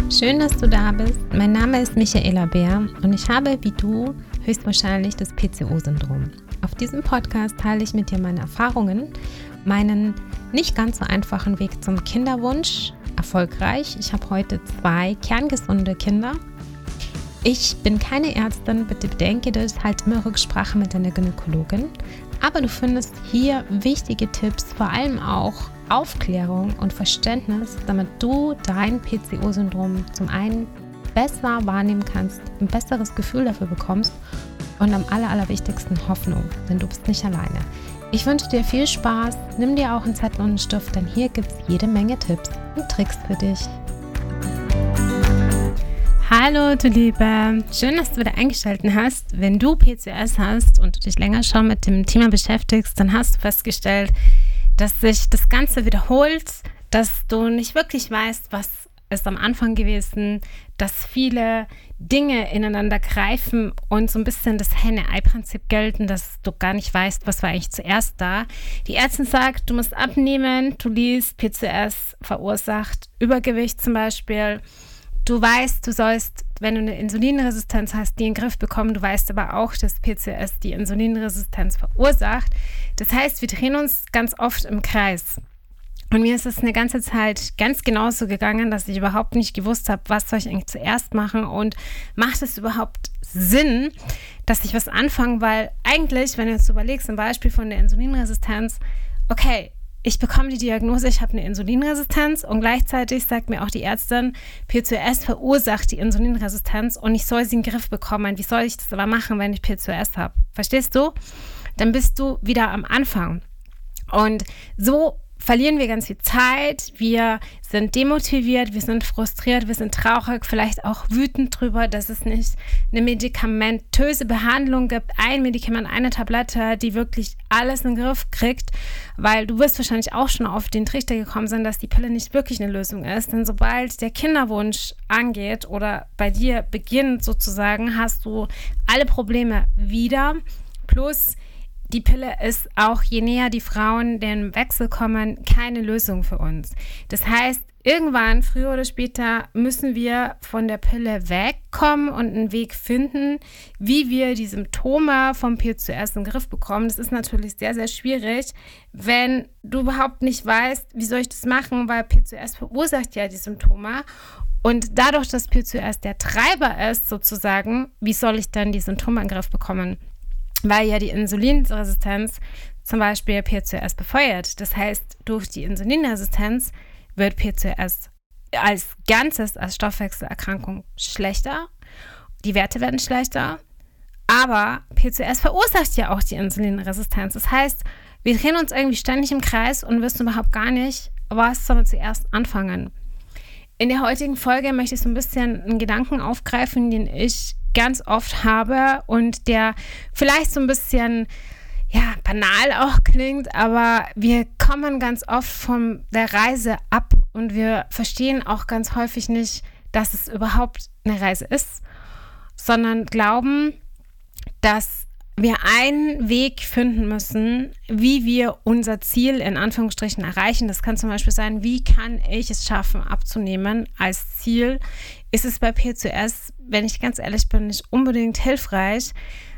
Schön, dass du da bist. Mein Name ist Michaela Bär und ich habe, wie du, höchstwahrscheinlich das PCO-Syndrom. Auf diesem Podcast teile ich mit dir meine Erfahrungen, meinen nicht ganz so einfachen Weg zum Kinderwunsch, erfolgreich. Ich habe heute 2 kerngesunde Kinder. Ich bin keine Ärztin, bitte bedenke das, halt immer Rücksprache mit deiner Gynäkologin. Aber du findest hier wichtige Tipps, vor allem auch Aufklärung und Verständnis, damit du dein PCO-Syndrom zum einen besser wahrnehmen kannst, ein besseres Gefühl dafür bekommst und am allerwichtigsten Hoffnung, denn du bist nicht alleine. Ich wünsche dir viel Spaß, nimm dir auch einen Zettel und einen Stift, denn hier gibt es jede Menge Tipps und Tricks für dich. Hallo du Liebe, schön, dass du wieder eingeschaltet hast. Wenn du PCOS hast und du dich länger schon mit dem Thema beschäftigst, dann hast du festgestellt, dass sich das Ganze wiederholt, dass du nicht wirklich weißt, was ist am Anfang gewesen, dass viele Dinge ineinander greifen und so ein bisschen das Henne-Ei-Prinzip gelten, dass du gar nicht weißt, was war eigentlich zuerst da. Die Ärztin sagt, du musst abnehmen, du liest, PCOS verursacht Übergewicht zum Beispiel. Du weißt, du sollst, wenn du eine Insulinresistenz hast, die in den Griff bekommen. Du weißt aber auch, dass PCOS die Insulinresistenz verursacht. Das heißt, wir drehen uns ganz oft im Kreis. Und mir ist es eine ganze Zeit ganz genauso gegangen, dass ich überhaupt nicht gewusst habe, was soll ich eigentlich zuerst machen und macht es überhaupt Sinn, dass ich was anfange, weil eigentlich, wenn du jetzt überlegst, ein Beispiel von der Insulinresistenz, okay, ich bekomme die Diagnose, ich habe eine Insulinresistenz und gleichzeitig sagt mir auch die Ärztin, PCOS verursacht die Insulinresistenz und ich soll sie in den Griff bekommen. Wie soll ich das aber machen, wenn ich PCOS habe? Verstehst du? Dann bist du wieder am Anfang. Und so verlieren wir ganz viel Zeit, wir sind demotiviert, wir sind frustriert, wir sind traurig, vielleicht auch wütend drüber, dass es nicht eine medikamentöse Behandlung gibt, ein Medikament, eine Tablette, die wirklich alles in den Griff kriegt, weil du wirst wahrscheinlich auch schon auf den Trichter gekommen sein, dass die Pille nicht wirklich eine Lösung ist, denn sobald der Kinderwunsch angeht oder bei dir beginnt sozusagen, hast du alle Probleme wieder, plus die Pille ist auch, je näher die Frauen den Wechsel kommen, keine Lösung für uns. Das heißt, irgendwann, früher oder später, müssen wir von der Pille wegkommen und einen Weg finden, wie wir die Symptome vom PCOS in den Griff bekommen. Das ist natürlich sehr, sehr schwierig, wenn du überhaupt nicht weißt, wie soll ich das machen, weil PCOS verursacht ja die Symptome. Und dadurch, dass PCOS der Treiber ist, sozusagen, wie soll ich dann die Symptome in den Griff bekommen? Weil ja die Insulinresistenz zum Beispiel PCOS befeuert. Das heißt, durch die Insulinresistenz wird PCOS als Ganzes, als Stoffwechselerkrankung schlechter. Die Werte werden schlechter. Aber PCOS verursacht ja auch die Insulinresistenz. Das heißt, wir drehen uns irgendwie ständig im Kreis und wissen überhaupt gar nicht, was sollen wir zuerst anfangen. In der heutigen Folge möchte ich so ein bisschen einen Gedanken aufgreifen, den ich ganz oft habe und der vielleicht so ein bisschen banal auch klingt, aber wir kommen ganz oft von der Reise ab und wir verstehen auch ganz häufig nicht, dass es überhaupt eine Reise ist, sondern glauben, dass wir einen Weg finden müssen, wie wir unser Ziel in Anführungsstrichen erreichen. Das kann zum Beispiel sein, wie kann ich es schaffen, abzunehmen als Ziel? Ist es bei PCOS, wenn ich ganz ehrlich bin, nicht unbedingt hilfreich,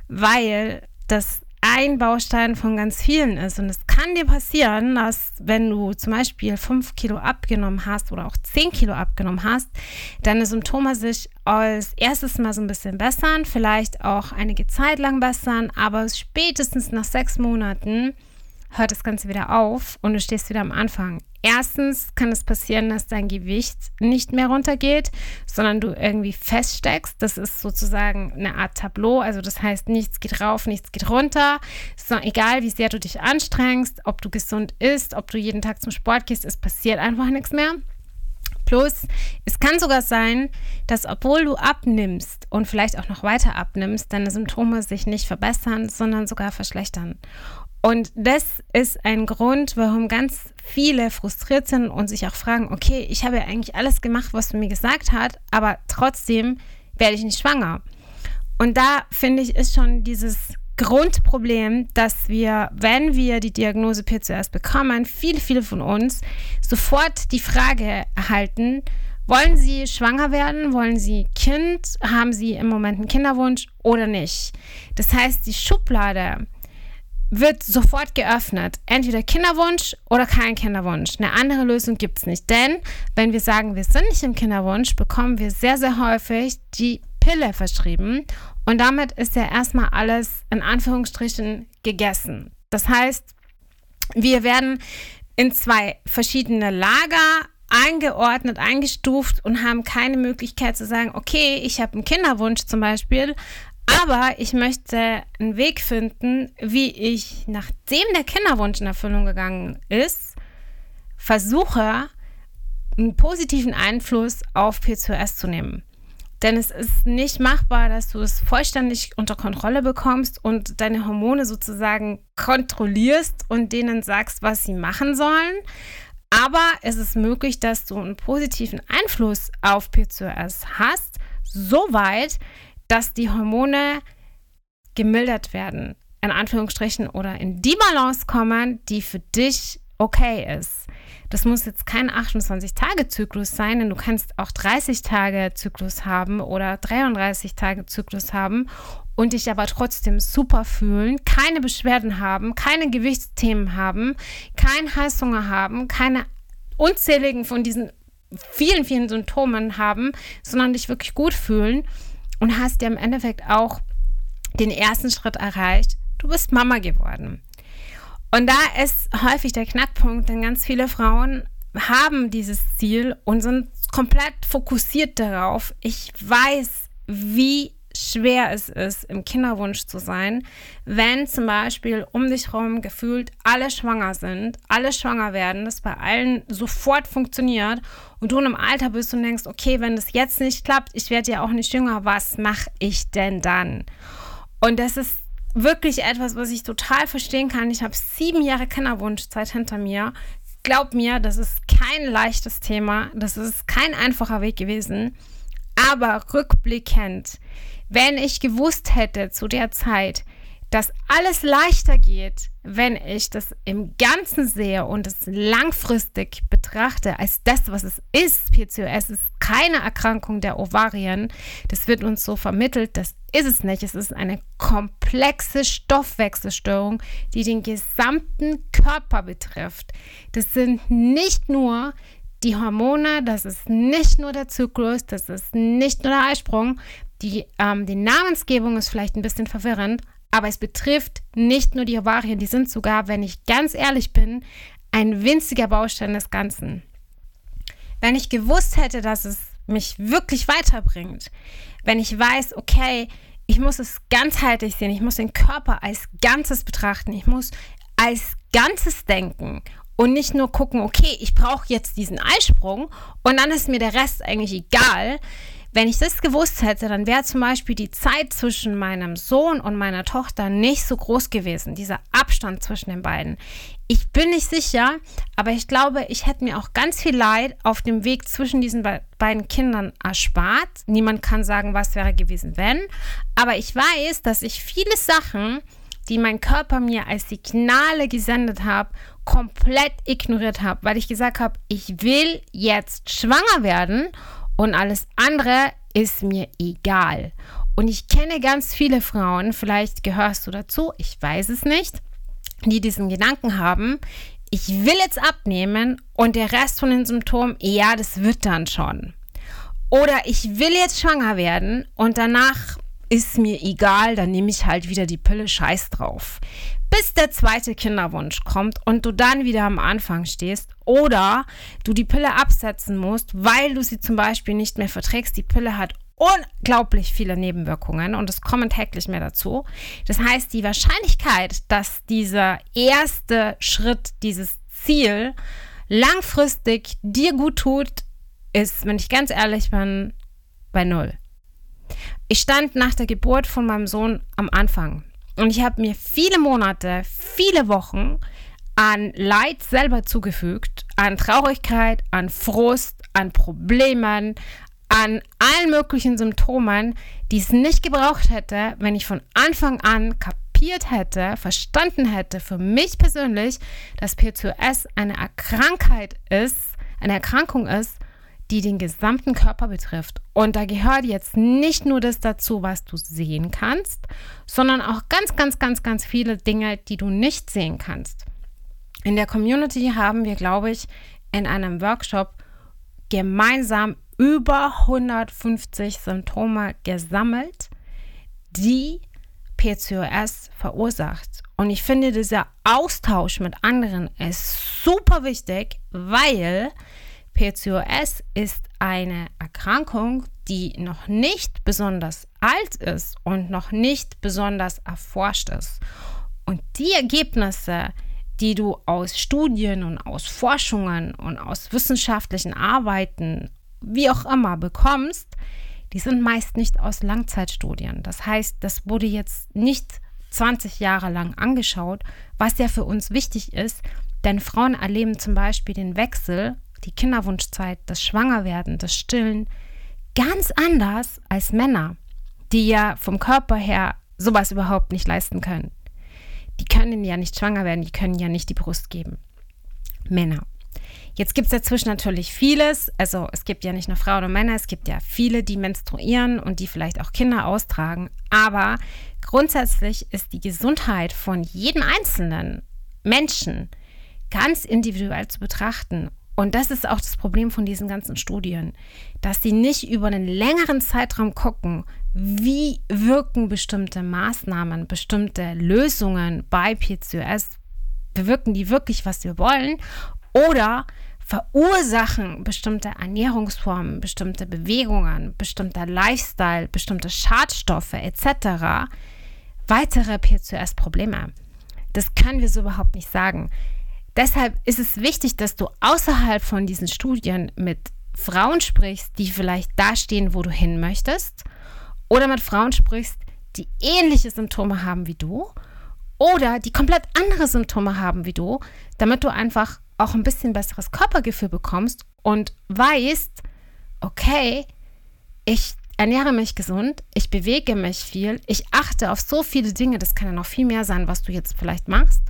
weil das ein Baustein von ganz vielen ist. Und es kann dir passieren, dass wenn du zum Beispiel 5 Kilo abgenommen hast oder auch 10 Kilo abgenommen hast, deine Symptome sich als erstes mal so ein bisschen bessern, vielleicht auch einige Zeit lang bessern, aber spätestens nach 6 Monaten hört das Ganze wieder auf und du stehst wieder am Anfang. Erstens kann es passieren, dass dein Gewicht nicht mehr runtergeht, sondern du irgendwie feststeckst. Das ist sozusagen eine Art Tableau, also das heißt, nichts geht rauf, nichts geht runter. So, egal wie sehr du dich anstrengst, ob du gesund isst, ob du jeden Tag zum Sport gehst, es passiert einfach nichts mehr. Plus, es kann sogar sein, dass obwohl du abnimmst und vielleicht auch noch weiter abnimmst, deine Symptome sich nicht verbessern, sondern sogar verschlechtern. Und das ist ein Grund, warum ganz viele frustriert sind und sich auch fragen, okay, ich habe ja eigentlich alles gemacht, was du mir gesagt hast, aber trotzdem werde ich nicht schwanger. Und da, finde ich, ist schon dieses Grundproblem, dass wir, wenn wir die Diagnose PCOS bekommen, viele von uns sofort die Frage erhalten, Wollen Sie schwanger werden? Wollen Sie Kind? Haben Sie im Moment einen Kinderwunsch oder nicht? Das heißt, die Schublade wird sofort geöffnet. Entweder Kinderwunsch oder kein Kinderwunsch. Eine andere Lösung gibt es nicht. Denn wenn wir sagen, wir sind nicht im Kinderwunsch, bekommen wir sehr, sehr häufig die Pille verschrieben. Und damit ist ja erstmal alles in Anführungsstrichen gegessen. Das heißt, wir werden in 2 verschiedene Lager eingeordnet, eingestuft und haben keine Möglichkeit zu sagen, okay, ich habe einen Kinderwunsch zum Beispiel, aber ich möchte einen Weg finden, wie ich, nachdem der Kinderwunsch in Erfüllung gegangen ist, versuche, einen positiven Einfluss auf PCOS zu nehmen. Denn es ist nicht machbar, dass du es vollständig unter Kontrolle bekommst und deine Hormone sozusagen kontrollierst und denen sagst, was sie machen sollen. Aber es ist möglich, dass du einen positiven Einfluss auf PCOS hast, soweit, dass die Hormone gemildert werden, in Anführungsstrichen, oder in die Balance kommen, die für dich okay ist. Das muss jetzt kein 28-Tage-Zyklus sein, denn du kannst auch 30-Tage-Zyklus haben oder 33-Tage-Zyklus haben und dich aber trotzdem super fühlen, keine Beschwerden haben, keine Gewichtsthemen haben, keinen Heißhunger haben, keine unzähligen von diesen vielen, vielen Symptomen haben, sondern dich wirklich gut fühlen und hast dir im Endeffekt auch den ersten Schritt erreicht. Du bist Mama geworden. Und da ist häufig der Knackpunkt, denn ganz viele Frauen haben dieses Ziel und sind komplett fokussiert darauf. Ich weiß, wie schwer es ist, im Kinderwunsch zu sein, wenn zum Beispiel um dich herum gefühlt alle schwanger sind, alle schwanger werden, das bei allen sofort funktioniert und du in einem Alter bist und denkst, okay, wenn das jetzt nicht klappt, ich werde ja auch nicht jünger, was mache ich denn dann? Und das ist wirklich etwas, was ich total verstehen kann. Ich habe 7 Jahre Kinderwunschzeit hinter mir. Glaub mir, das ist kein leichtes Thema. Das ist kein einfacher Weg gewesen. Aber rückblickend, wenn ich gewusst hätte zu der Zeit, dass alles leichter geht, wenn ich das im Ganzen sehe und es langfristig betrachte als das, was es ist. PCOS ist keine Erkrankung der Ovarien. Das wird uns so vermittelt, das ist es nicht. Es ist eine komplexe Stoffwechselstörung, die den gesamten Körper betrifft. Das sind nicht nur die Hormone, das ist nicht nur der Zyklus, das ist nicht nur der Eisprung. Die Namensgebung ist vielleicht ein bisschen verwirrend, aber es betrifft nicht nur die Ovarien, die sind sogar, wenn ich ganz ehrlich bin, ein winziger Baustein des Ganzen. Wenn ich gewusst hätte, dass es mich wirklich weiterbringt, wenn ich weiß, okay, ich muss es ganzheitlich sehen, ich muss den Körper als Ganzes betrachten, ich muss als Ganzes denken und nicht nur gucken, okay, ich brauche jetzt diesen Eisprung und dann ist mir der Rest eigentlich egal. Wenn ich das gewusst hätte, dann wäre zum Beispiel die Zeit zwischen meinem Sohn und meiner Tochter nicht so groß gewesen, dieser Abstand zwischen den beiden. Ich bin nicht sicher, aber ich glaube, ich hätte mir auch ganz viel Leid auf dem Weg zwischen diesen beiden Kindern erspart. Niemand kann sagen, was wäre gewesen, wenn. Aber ich weiß, dass ich viele Sachen, die mein Körper mir als Signale gesendet hat, komplett ignoriert habe, weil ich gesagt habe, ich will jetzt schwanger werden und alles andere ist mir egal. Und ich kenne ganz viele Frauen, vielleicht gehörst du dazu, ich weiß es nicht, die diesen Gedanken haben, ich will jetzt abnehmen und der Rest von den Symptomen, ja, das wird dann schon. Oder ich will jetzt schwanger werden und danach ist mir egal, dann nehme ich halt wieder die Pille, scheiß drauf. Bis der zweite Kinderwunsch kommt und du dann wieder am Anfang stehst oder du die Pille absetzen musst, weil du sie zum Beispiel nicht mehr verträgst. Die Pille hat unglaublich viele Nebenwirkungen und es kommen täglich mehr dazu. Das heißt, die Wahrscheinlichkeit, dass dieser erste Schritt, dieses Ziel langfristig dir gut tut, ist, wenn ich ganz ehrlich bin, bei 0. Ich stand nach der Geburt von meinem Sohn am Anfang und ich habe mir viele Monate, viele Wochen an Leid selber zugefügt, an Traurigkeit, an Frust, an Problemen, an allen möglichen Symptomen, die es nicht gebraucht hätte, wenn ich von Anfang an kapiert hätte, verstanden hätte, für mich persönlich, dass PCOS eine Erkrankung ist, die den gesamten Körper betrifft. Und da gehört jetzt nicht nur das dazu, was du sehen kannst, sondern auch ganz, ganz, ganz, ganz viele Dinge, die du nicht sehen kannst. In der Community haben wir, glaube ich, in einem Workshop gemeinsam über 150 Symptome gesammelt, die PCOS verursacht. Und ich finde, dieser Austausch mit anderen ist super wichtig, weil PCOS ist eine Erkrankung, die noch nicht besonders alt ist und noch nicht besonders erforscht ist. Und die Ergebnisse, die du aus Studien und aus Forschungen und aus wissenschaftlichen Arbeiten, wie auch immer, bekommst, die sind meist nicht aus Langzeitstudien. Das heißt, das wurde jetzt nicht 20 Jahre lang angeschaut, was ja für uns wichtig ist, denn Frauen erleben zum Beispiel den Wechsel, die Kinderwunschzeit, das Schwangerwerden, das Stillen ganz anders als Männer, die ja vom Körper her sowas überhaupt nicht leisten können. Die können ja nicht schwanger werden, die können ja nicht die Brust geben. Männer. Jetzt gibt es dazwischen natürlich vieles, also es gibt ja nicht nur Frauen und Männer, es gibt ja viele, die menstruieren und die vielleicht auch Kinder austragen, aber grundsätzlich ist die Gesundheit von jedem einzelnen Menschen ganz individuell zu betrachten. Und das ist auch das Problem von diesen ganzen Studien, dass sie nicht über einen längeren Zeitraum gucken, wie wirken bestimmte Maßnahmen, bestimmte Lösungen bei PCOS, bewirken die wirklich, was wir wollen, oder verursachen bestimmte Ernährungsformen, bestimmte Bewegungen, bestimmter Lifestyle, bestimmte Schadstoffe etc. weitere PCOS-Probleme. Das können wir so überhaupt nicht sagen. Deshalb ist es wichtig, dass du außerhalb von diesen Studien mit Frauen sprichst, die vielleicht da stehen, wo du hin möchtest, oder mit Frauen sprichst, die ähnliche Symptome haben wie du oder die komplett andere Symptome haben wie du, damit du einfach auch ein bisschen besseres Körpergefühl bekommst und weißt, okay, ich ernähre mich gesund, ich bewege mich viel, ich achte auf so viele Dinge, das kann ja noch viel mehr sein, was du jetzt vielleicht machst.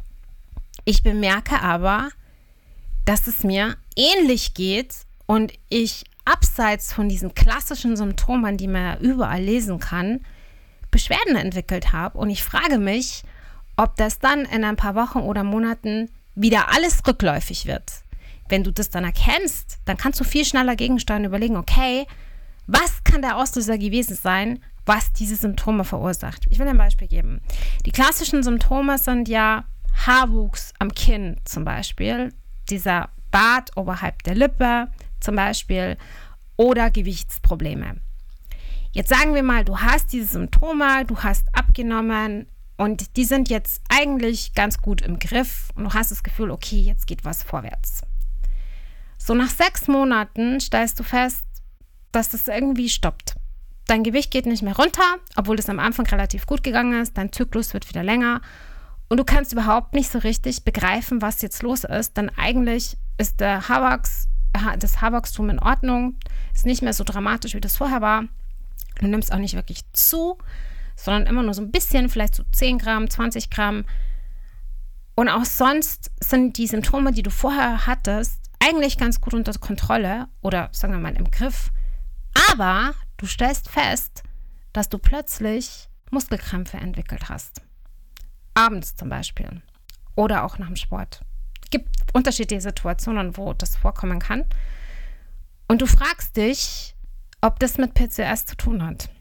Ich bemerke aber, dass es mir ähnlich geht und ich abseits von diesen klassischen Symptomen, die man ja überall lesen kann, Beschwerden entwickelt habe. Und ich frage mich, ob das dann in ein paar Wochen oder Monaten wieder alles rückläufig wird. Wenn du das dann erkennst, dann kannst du viel schneller gegensteuern und überlegen, okay, was kann der Auslöser gewesen sein, was diese Symptome verursacht. Ich will ein Beispiel geben. Die klassischen Symptome sind ja Haarwuchs am Kinn zum Beispiel, dieser Bart oberhalb der Lippe zum Beispiel oder Gewichtsprobleme. Jetzt sagen wir mal, du hast diese Symptome, du hast abgenommen und die sind jetzt eigentlich ganz gut im Griff und du hast das Gefühl, okay, jetzt geht was vorwärts. So nach 6 Monaten stellst du fest, dass das irgendwie stoppt. Dein Gewicht geht nicht mehr runter, obwohl das am Anfang relativ gut gegangen ist, dein Zyklus wird wieder länger und du kannst überhaupt nicht so richtig begreifen, was jetzt los ist, denn eigentlich ist das Haarwachstum in Ordnung, ist nicht mehr so dramatisch, wie das vorher war. Du nimmst auch nicht wirklich zu, sondern immer nur so ein bisschen, vielleicht so 10 Gramm, 20 Gramm. Und auch sonst sind die Symptome, die du vorher hattest, eigentlich ganz gut unter Kontrolle oder sagen wir mal im Griff. Aber du stellst fest, dass du plötzlich Muskelkrämpfe entwickelt hast. Abends zum Beispiel oder auch nach dem Sport. Es gibt unterschiedliche Situationen, wo das vorkommen kann. Und du fragst dich, ob das mit PCOS zu tun hat.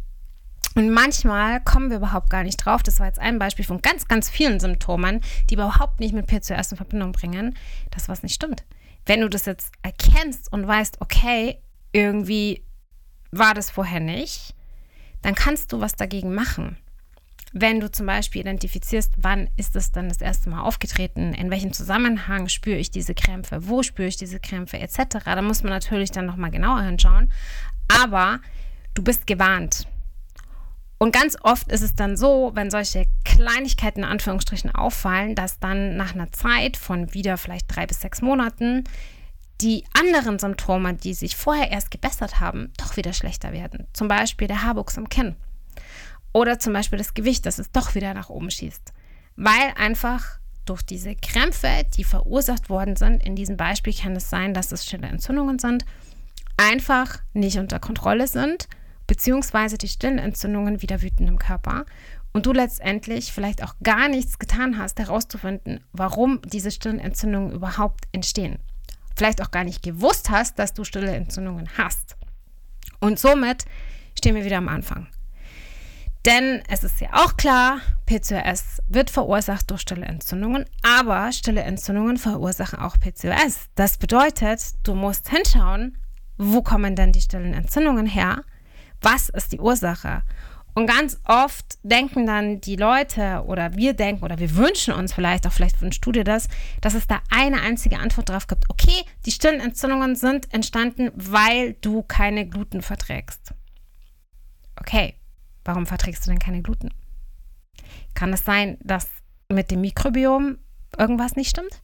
Und manchmal kommen wir überhaupt gar nicht drauf. Das war jetzt ein Beispiel von ganz, ganz vielen Symptomen, die überhaupt nicht mit PCOS in Verbindung bringen, dass was nicht stimmt. Wenn du das jetzt erkennst und weißt, okay, irgendwie war das vorher nicht, dann kannst du was dagegen machen. Wenn du zum Beispiel identifizierst, wann ist es dann das erste Mal aufgetreten, in welchem Zusammenhang spüre ich diese Krämpfe, wo spüre ich diese Krämpfe etc., da muss man natürlich dann nochmal genauer hinschauen, aber du bist gewarnt. Und ganz oft ist es dann so, wenn solche Kleinigkeiten in Anführungsstrichen auffallen, dass dann nach einer Zeit von wieder vielleicht 3 bis 6 Monaten die anderen Symptome, die sich vorher erst gebessert haben, doch wieder schlechter werden. Zum Beispiel der Haarwuchs am Kinn. Oder zum Beispiel das Gewicht, dass es doch wieder nach oben schießt. Weil einfach durch diese Krämpfe, die verursacht worden sind, in diesem Beispiel kann es sein, dass es stille Entzündungen sind, einfach nicht unter Kontrolle sind, beziehungsweise die stillen Entzündungen wieder wüten im Körper und du letztendlich vielleicht auch gar nichts getan hast, herauszufinden, warum diese stillen Entzündungen überhaupt entstehen. Vielleicht auch gar nicht gewusst hast, dass du stille Entzündungen hast. Und somit stehen wir wieder am Anfang. Denn es ist ja auch klar, PCOS wird verursacht durch stille Entzündungen, aber stille Entzündungen verursachen auch PCOS. Das bedeutet, du musst hinschauen, wo kommen denn die stillen Entzündungen her? Was ist die Ursache? Und ganz oft denken dann die Leute oder wir denken oder wir wünschen uns vielleicht wünschst du dir das, dass es da eine einzige Antwort drauf gibt. Okay, die stillen Entzündungen sind entstanden, weil du keine Gluten verträgst. Okay, warum verträgst du denn keine Gluten? Kann es sein, dass mit dem Mikrobiom irgendwas nicht stimmt?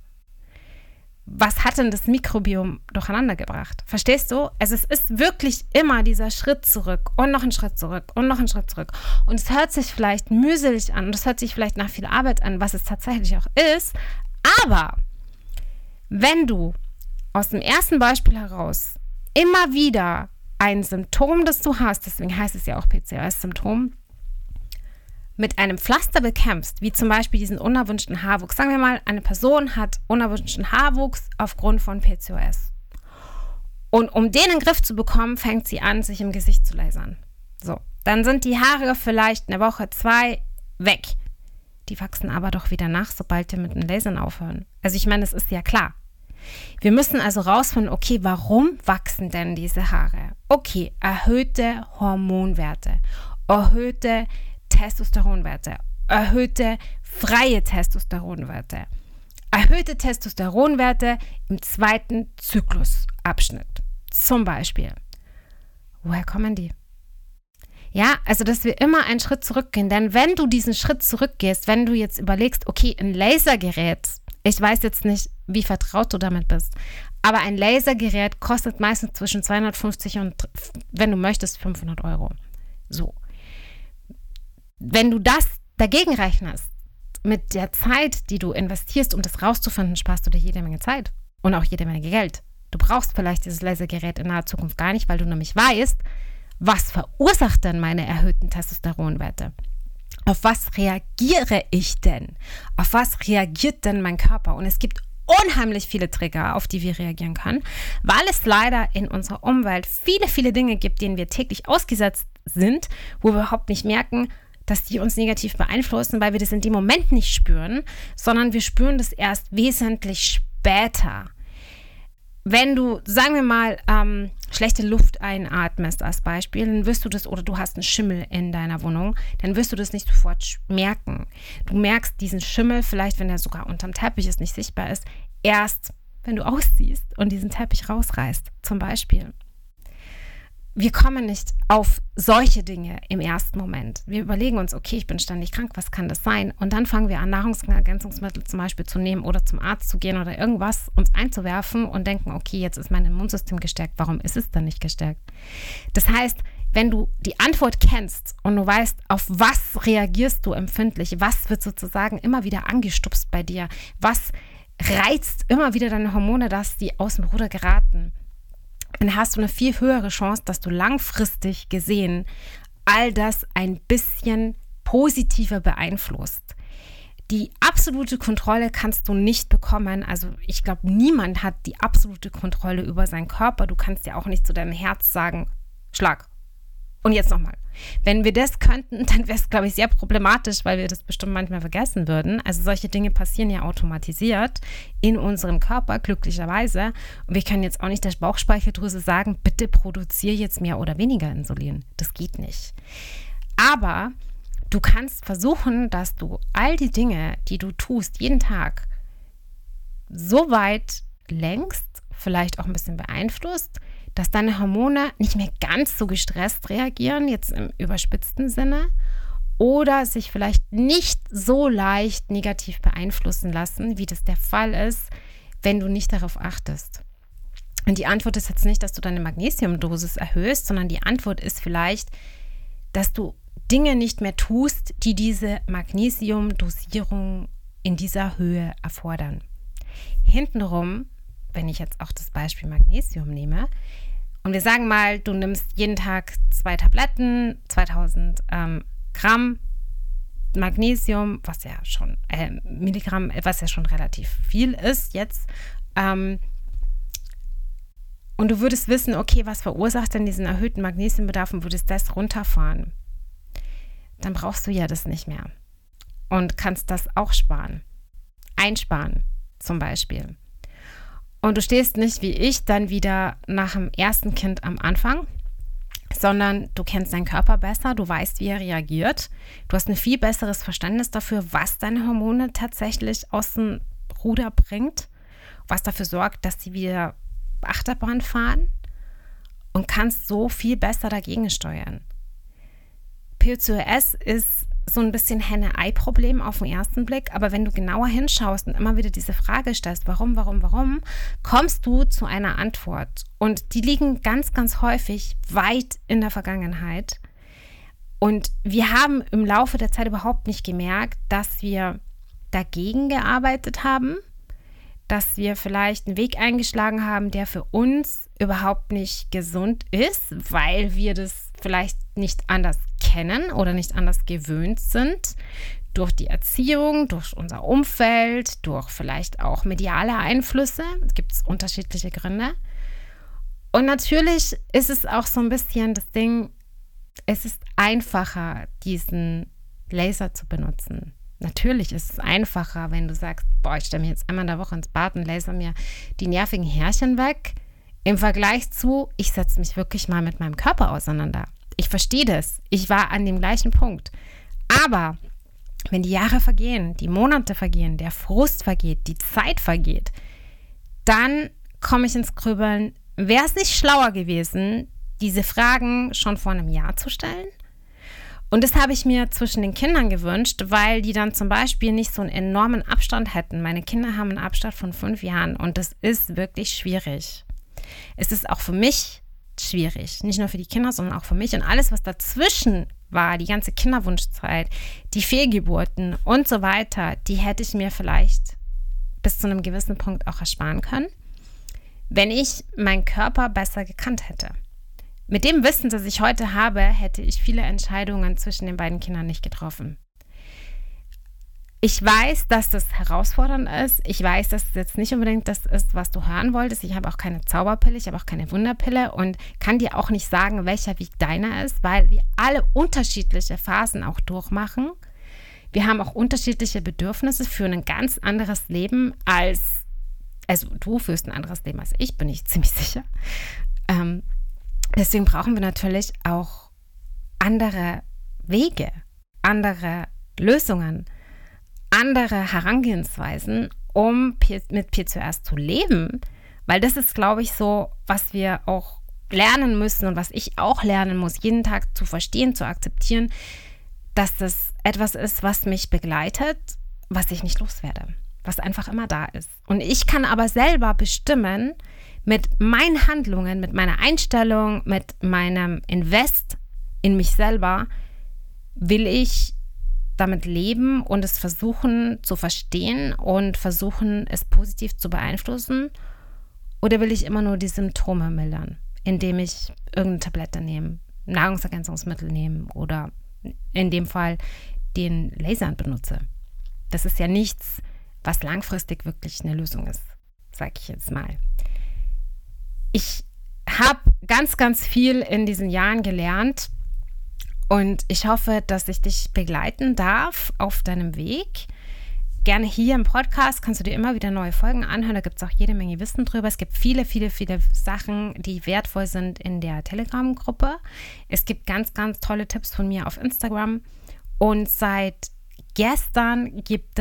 Was hat denn das Mikrobiom durcheinander gebracht? Verstehst du? Also es ist wirklich immer dieser Schritt zurück und noch ein Schritt zurück und noch ein Schritt zurück. Und es hört sich vielleicht mühselig an und es hört sich vielleicht nach viel Arbeit an, was es tatsächlich auch ist. Aber wenn du aus dem ersten Beispiel heraus immer wieder ein Symptom, das du hast, deswegen heißt es ja auch PCOS-Symptom, mit einem Pflaster bekämpfst, wie zum Beispiel diesen unerwünschten Haarwuchs. Sagen wir mal, eine Person hat unerwünschten Haarwuchs aufgrund von PCOS. Und um den in den Griff zu bekommen, fängt sie an, sich im Gesicht zu lasern. So, dann sind die Haare vielleicht eine Woche, 2 weg. Die wachsen aber doch wieder nach, sobald wir mit dem Lasern aufhören. Also ich meine, das ist ja klar. Wir müssen also rausfinden, okay, warum wachsen denn diese Haare? Okay, erhöhte Hormonwerte, erhöhte Testosteronwerte, erhöhte freie Testosteronwerte, erhöhte Testosteronwerte im zweiten Zyklusabschnitt. Zum Beispiel. Woher kommen die? Ja, also dass wir immer einen Schritt zurückgehen, denn wenn du diesen Schritt zurückgehst, wenn du jetzt überlegst, okay, ein Lasergerät, ich weiß jetzt nicht, wie vertraut du damit bist, aber ein Lasergerät kostet meistens zwischen 250 und, wenn du möchtest, 500 Euro. So. Wenn du das dagegen rechnest, mit der Zeit, die du investierst, um das rauszufinden, sparst du dir jede Menge Zeit und auch jede Menge Geld. Du brauchst vielleicht dieses Lasergerät in naher Zukunft gar nicht, weil du nämlich weißt, was verursacht denn meine erhöhten Testosteronwerte? Auf was reagiere ich denn? Auf was reagiert denn mein Körper? Und es gibt unheimlich viele Trigger, auf die wir reagieren können, weil es leider in unserer Umwelt viele, viele Dinge gibt, denen wir täglich ausgesetzt sind, wo wir überhaupt nicht merken, dass die uns negativ beeinflussen, weil wir das in dem Moment nicht spüren, sondern wir spüren das erst wesentlich später. Wenn du, sagen wir mal, schlechte Luft einatmest als Beispiel, dann wirst du das, oder du hast einen Schimmel in deiner Wohnung, dann wirst du das nicht sofort merken. Du merkst diesen Schimmel, vielleicht wenn er sogar unterm Teppich ist, nicht sichtbar ist, erst wenn du ausziehst und diesen Teppich rausreißt, zum Beispiel. Wir kommen nicht auf solche Dinge im ersten Moment. Wir überlegen uns, okay, ich bin ständig krank, was kann das sein? Und dann fangen wir an, Nahrungsergänzungsmittel zum Beispiel zu nehmen oder zum Arzt zu gehen oder irgendwas uns einzuwerfen und denken, okay, jetzt ist mein Immunsystem gestärkt. Warum ist es dann nicht gestärkt? Das heißt, wenn du die Antwort kennst und du weißt, auf was reagierst du empfindlich, was wird sozusagen immer wieder angestupst bei dir, was reizt immer wieder deine Hormone, dass die aus dem Ruder geraten, dann hast du eine viel höhere Chance, dass du langfristig gesehen all das ein bisschen positiver beeinflusst. Die absolute Kontrolle kannst du nicht bekommen. Also ich glaube, niemand hat die absolute Kontrolle über seinen Körper. Du kannst ja auch nicht zu deinem Herz sagen, Schlag. Und jetzt nochmal. Wenn wir das könnten, dann wäre es, glaube ich, sehr problematisch, weil wir das bestimmt manchmal vergessen würden. Also solche Dinge passieren ja automatisiert in unserem Körper, glücklicherweise. Und wir können jetzt auch nicht der Bauchspeicheldrüse sagen, bitte produziere jetzt mehr oder weniger Insulin. Das geht nicht. Aber du kannst versuchen, dass du all die Dinge, die du tust, jeden Tag so weit lenkst, vielleicht auch ein bisschen beeinflusst, dass deine Hormone nicht mehr ganz so gestresst reagieren, jetzt im überspitzten Sinne, oder sich vielleicht nicht so leicht negativ beeinflussen lassen, wie das der Fall ist, wenn du nicht darauf achtest. Und die Antwort ist jetzt nicht, dass du deine Magnesiumdosis erhöhst, sondern die Antwort ist vielleicht, dass du Dinge nicht mehr tust, die diese Magnesiumdosierung in dieser Höhe erfordern. Hintenrum, wenn ich jetzt auch das Beispiel Magnesium nehme, Und wir sagen mal, du nimmst jeden Tag 2 Tabletten, 2000 Gramm Magnesium, was ja schon Milligramm, was ja schon relativ viel ist jetzt. Und du würdest wissen, okay, was verursacht denn diesen erhöhten Magnesiumbedarf und würdest das runterfahren. Dann brauchst du ja das nicht mehr. Und kannst das auch sparen. Einsparen zum Beispiel. Und du stehst nicht wie ich dann wieder nach dem ersten Kind am Anfang, sondern du kennst deinen Körper besser, du weißt, wie er reagiert. Du hast ein viel besseres Verständnis dafür, was deine Hormone tatsächlich aus dem Ruder bringt, was dafür sorgt, dass sie wieder Achterbahn fahren und kannst so viel besser dagegen steuern. PCOS ist so ein bisschen Henne-Ei-Problem auf den ersten Blick, aber wenn du genauer hinschaust und immer wieder diese Frage stellst, warum, kommst du zu einer Antwort. Und die liegen ganz, ganz häufig weit in der Vergangenheit. Und wir haben im Laufe der Zeit überhaupt nicht gemerkt, dass wir dagegen gearbeitet haben, dass wir vielleicht einen Weg eingeschlagen haben, der für uns überhaupt nicht gesund ist, weil wir das vielleicht nicht anders kennen oder nicht anders gewöhnt sind, durch die Erziehung, durch unser Umfeld, durch vielleicht auch mediale Einflüsse. Es gibt unterschiedliche Gründe. Und natürlich ist es auch so ein bisschen das Ding, es ist einfacher, diesen Laser zu benutzen. Natürlich ist es einfacher, wenn du sagst, boah, ich stelle mich jetzt einmal in der Woche ins Bad und laser mir die nervigen Härchen weg, im Vergleich zu, ich setze mich wirklich mal mit meinem Körper auseinander. Ich verstehe das. Ich war an dem gleichen Punkt. Aber wenn die Jahre vergehen, die Monate vergehen, der Frust vergeht, die Zeit vergeht, dann komme ich ins Grübeln. Wäre es nicht schlauer gewesen, diese Fragen schon vor einem Jahr zu stellen? Und das habe ich mir zwischen den Kindern gewünscht, weil die dann zum Beispiel nicht so einen enormen Abstand hätten. Meine Kinder haben einen Abstand von 5 Jahren und das ist wirklich schwierig. Es ist auch für mich schwierig, nicht nur für die Kinder, sondern auch für mich. Und alles, was dazwischen war, die ganze Kinderwunschzeit, die Fehlgeburten und so weiter, die hätte ich mir vielleicht bis zu einem gewissen Punkt auch ersparen können, wenn ich meinen Körper besser gekannt hätte. Mit dem Wissen, das ich heute habe, hätte ich viele Entscheidungen zwischen den beiden Kindern nicht getroffen. Ich weiß, dass das herausfordernd ist. Ich weiß, dass es jetzt nicht unbedingt das ist, was du hören wolltest. Ich habe auch keine Zauberpille, ich habe auch keine Wunderpille und kann dir auch nicht sagen, welcher Weg deiner ist, weil wir alle unterschiedliche Phasen auch durchmachen. Wir haben auch unterschiedliche Bedürfnisse für ein ganz anderes Leben also du führst ein anderes Leben als ich, bin ich ziemlich sicher. Deswegen brauchen wir natürlich auch andere Wege, andere Lösungen, andere Herangehensweisen, um mit PCOS zu leben, weil das ist, glaube ich, so, was wir auch lernen müssen und was ich auch lernen muss, jeden Tag zu verstehen, zu akzeptieren, dass das etwas ist, was mich begleitet, was ich nicht loswerde, was einfach immer da ist. Und ich kann aber selber bestimmen, mit meinen Handlungen, mit meiner Einstellung, mit meinem Invest in mich selber, will ich damit leben und es versuchen zu verstehen und versuchen, es positiv zu beeinflussen? Oder will ich immer nur die Symptome mildern, indem ich irgendeine Tablette nehme, Nahrungsergänzungsmittel nehme oder in dem Fall den Laser benutze? Das ist ja nichts, was langfristig wirklich eine Lösung ist, sage ich jetzt mal. Ich habe ganz, ganz viel in diesen Jahren gelernt und ich hoffe, dass ich dich begleiten darf auf deinem Weg. Gerne hier im Podcast kannst du dir immer wieder neue Folgen anhören. Da gibt es auch jede Menge Wissen drüber. Es gibt viele, viele, viele Sachen, die wertvoll sind in der Telegram-Gruppe. Es gibt ganz, ganz tolle Tipps von mir auf Instagram. Und seit vorgestern gibt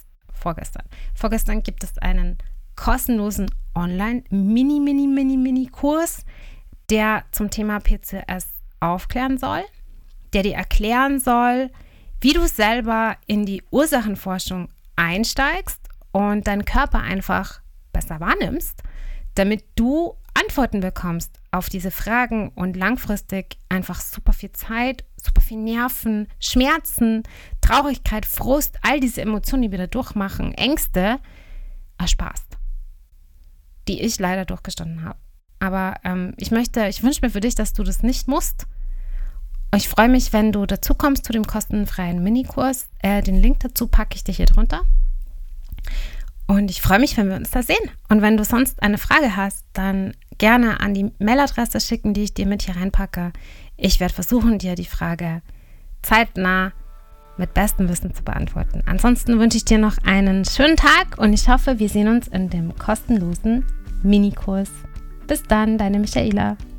es einen kostenlosen Online-Mini-Kurs, der zum Thema PCOS aufklären soll, der dir erklären soll, wie du selber in die Ursachenforschung einsteigst und deinen Körper einfach besser wahrnimmst, damit du Antworten bekommst auf diese Fragen und langfristig einfach super viel Zeit, super viel Nerven, Schmerzen, Traurigkeit, Frust, all diese Emotionen, die wir da durchmachen, Ängste, ersparst, die ich leider durchgestanden habe. Aber ich wünsche mir für dich, dass du das nicht musst. Ich freue mich, wenn du dazu kommst zu dem kostenfreien Minikurs. Den Link dazu packe ich dir hier drunter. Und ich freue mich, wenn wir uns da sehen. Und wenn du sonst eine Frage hast, dann gerne an die Mailadresse schicken, die ich dir mit hier reinpacke. Ich werde versuchen, dir die Frage zeitnah mit bestem Wissen zu beantworten. Ansonsten wünsche ich dir noch einen schönen Tag und ich hoffe, wir sehen uns in dem kostenlosen Minikurs. Bis dann, deine Michaela.